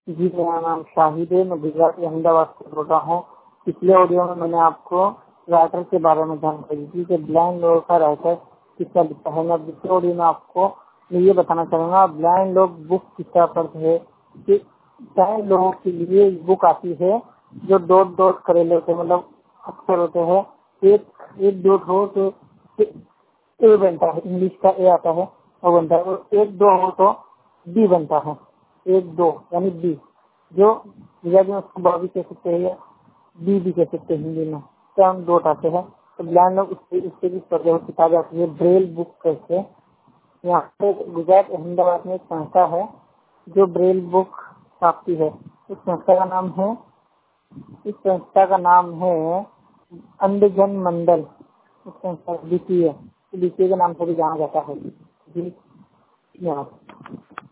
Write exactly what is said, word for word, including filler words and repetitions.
जी, मेरा नाम शाहिद है। मैं गुजरात के अहमदाबाद से बोल रहा हूँ। पिछले ऑडियो में मैंने आपको राइटर के बारे में जानकारी दी कि ब्लाइंड लोगों का राइटर किसका लिखता है। मैं दूसरे ऑडियो में आपको मैं ये बताना चाहूंगा, ब्लाइंड लोग बुक किसका पढ़ते है कि ब्लाइंड लोगों के लिए बुक आती है जो डॉट डॉट करेले होते हैं, मतलब अक्षर होते हैं। एक एक डॉट हो तो ए बनता है, इंग्लिश का ए आता है वो बनता है, और एक दो हो तो बी बनता है। एक दो यानी बी, जो गुजराती में उसको बॉबी कह सकते हैं या बी भी कह सकते हैं हिंदी में, तो हम डॉट आते हैं। तो ब्लाइंड लोग उससे उससे भी पढ़ते हुए किताब आती है ब्रेल बुक करके। यहाँ पे गुजरात अहमदाबाद में एक संस्था है जो ब्रेल बुक छापती है। उस संस्था का नाम है इस संस्था का नाम है अंधजन मंडल। उस संस्था बीसीए बीसीए के नाम से भी जाना जाता है। जी, धन्यवाद।